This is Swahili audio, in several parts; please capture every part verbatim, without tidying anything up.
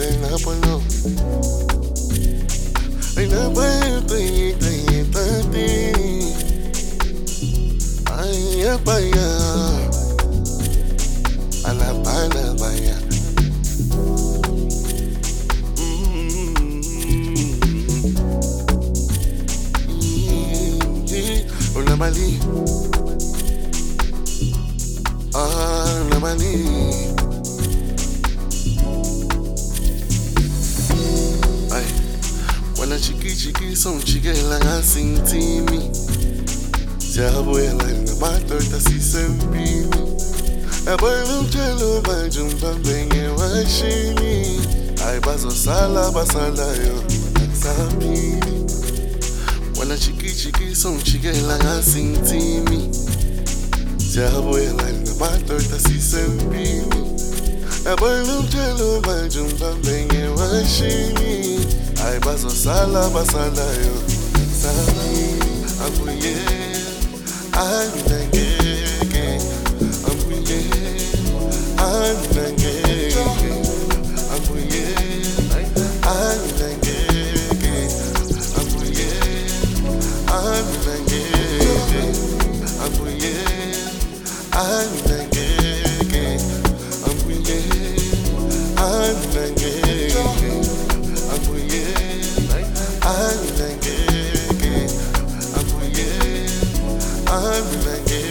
Ay napalo Ay napayo tayo tayo tati Ay apaya Alapana baya Una mali Ah, una mali Ay Wana chiki chiki son chigela nga sintimi Jabuela na matorta si sempimi Abuelo chelo bajumba benye washini Ay bazo sala basala yo Sapini Wana chiki chiki son chigela nga sintimi Jabuela na matorta si sempimi Abuelo chelo bajumba benye washini Ay bazo sala basala yo Sapini Abuye Anangege Abuye Anangege Abuye Anangege Abuye Anangege Abuye Anangege Abuye Anangege Abuye Anangege Abuye Anangege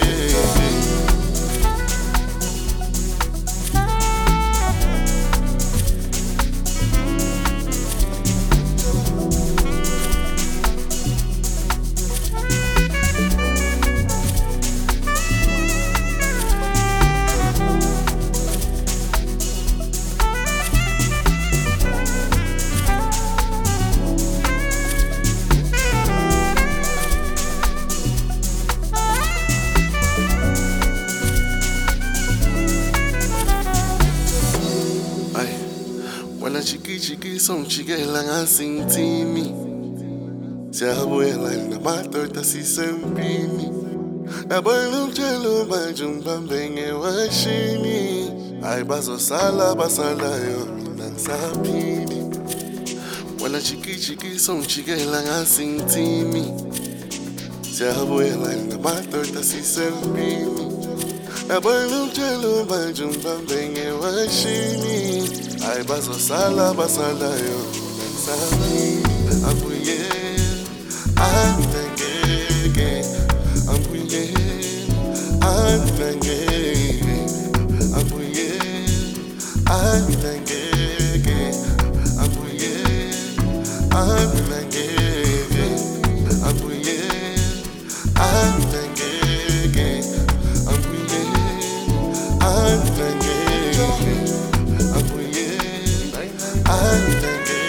Wana chiki chiki son chigela nga sintimi Jabuela na matorta si sempimi Abuelo chelo bajumba benye washini Ay bazo sala basala yo nang sapini Wana chiki chiki son chigela nga sintimi Jabuela na matorta si sempimi Abuelo chelo bajumba benye washini Ay bazo sala basala yo Sabi Abuye Anangege Abuye Anangege Abuye Anangege Abuye Anangege Abuye Anangege Abuye Anangege Abuye Anangege